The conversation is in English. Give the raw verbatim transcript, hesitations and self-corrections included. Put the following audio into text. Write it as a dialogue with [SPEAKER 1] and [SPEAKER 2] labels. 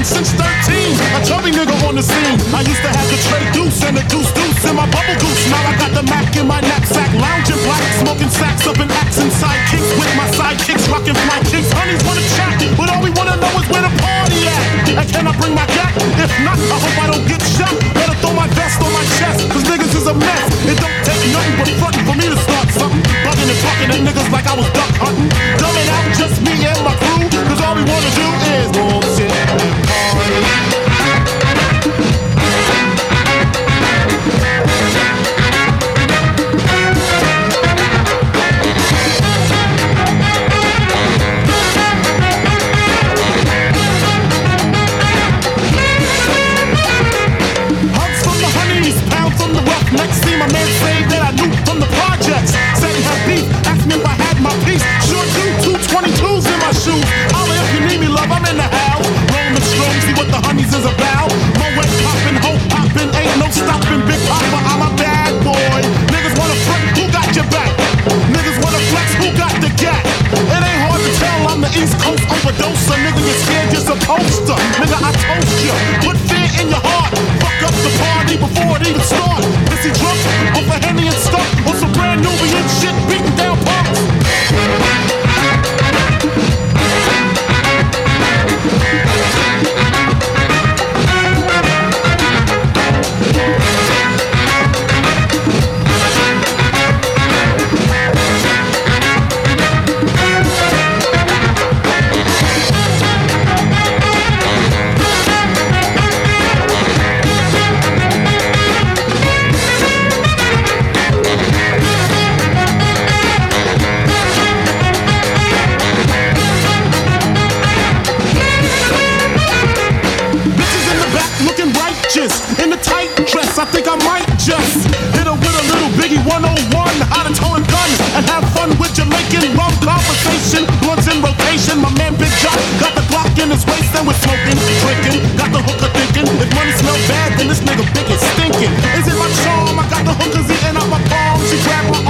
[SPEAKER 1] since thirteen. A chubby nigga on the scene. I used to have the tray deuce and the deuce deuce in my bubble goose. Now I got the Mac in my knapsack, lounging black, smoking sacks up in accent sidekicks with my sidekicks, rocking fly kicks. Honeys wanna chat, but all we wanna know is where the party at. And can I bring my gat? If not, I hope I don't get shot. Better throw my vest on my chest, cause niggas is a mess. It don't take nothing but frontin' for me to start something. Bugging and fucking at niggas like I was duck hunting. Dumb it out, just me and my crew, cause all we wanna do is bullshit and party. Next scene, my man say that I knew from the projects. Said he had beef, asked me if I had my piece. Sure do, two twenty-twos in my shoes. Holla if you need me, love, I'm in the house. Rollin' strong, see what the honeys is about. Moet poppin', hope poppin', ain't no stoppin'. Big Papa, I'm a bad boy. Niggas wanna front, who got your back? Niggas wanna flex, who got the gap? It ain't hard to tell, I'm the East Coast overdoser. Nigga, you're scared, you're supposed to. Nigga, I toast you, put fear in your heart. Fuck up the party before it even starts. Is he drunk, off a Henny and stuff, or some brand Nubian shit beating down punks? In the tight dress, I think I might just hit her with a little Biggie one oh one, how to tow a gun and have fun with Jamaican rum conversation. Blunts in rotation, my man Big Jock got the Glock in his waist and we're smoking, drinking. Got the hooker thinking, if money smell bad, then this nigga big is stinking. Is it my charm? I got the hookers eating out my palm. She grabbed my